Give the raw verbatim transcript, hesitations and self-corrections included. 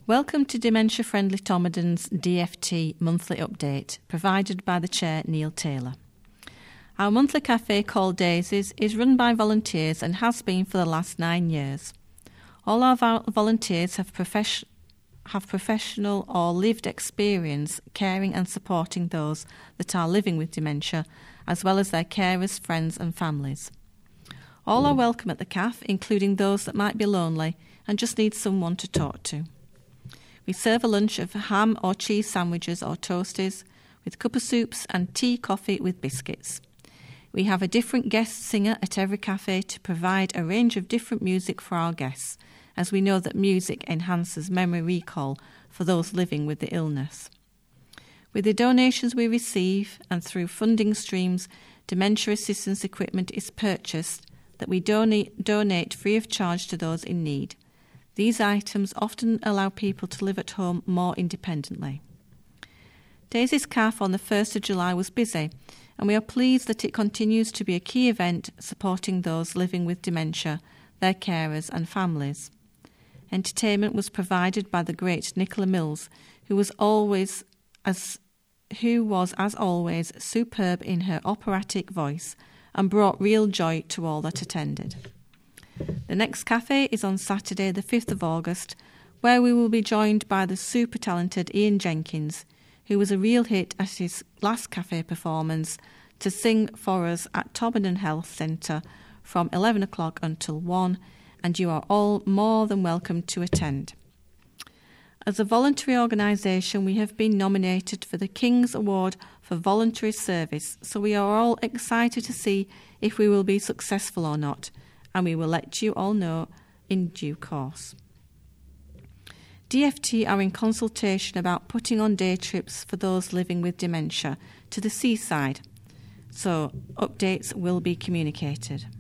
Welcome to Dementia Friendly Tomaden's D F T monthly update, provided by the Chair Neil Taylor. Our monthly cafe called Daisies is run by volunteers and has been for the last nine years. All our vo- volunteers have, profes- have professional or lived experience caring and supporting those that are living with dementia, as well as their carers, friends and families. All are welcome at the cafe, including those that might be lonely and just need someone to talk to. We serve a lunch of ham or cheese sandwiches or toasties with cup of soups and tea coffee with biscuits. We have a different guest singer at every cafe to provide a range of different music for our guests, as we know that music enhances memory recall for those living with the illness. With the donations we receive and through funding streams, dementia assistance equipment is purchased that we donate, donate free of charge to those in need. These items often allow people to live at home more independently. Daisy's Cafe on the first of July was busy, and we are pleased that it continues to be a key event supporting those living with dementia, their carers and families. Entertainment was provided by the great Nicola Mills, who was always as who was as always superb in her operatic voice and brought real joy to all that attended. The next cafe is on Saturday the fifth of August, where we will be joined by the super talented Ian Jenkins, who was a real hit at his last cafe performance, to sing for us at Tobenden Health Centre from eleven o'clock until one, and you are all more than welcome to attend. As a voluntary organisation, we have been nominated for the King's Award for Voluntary Service, so we are all excited to see if we will be successful or not, and we will let you all know in due course. D F T are in consultation about putting on day trips for those living with dementia to the seaside, so updates will be communicated.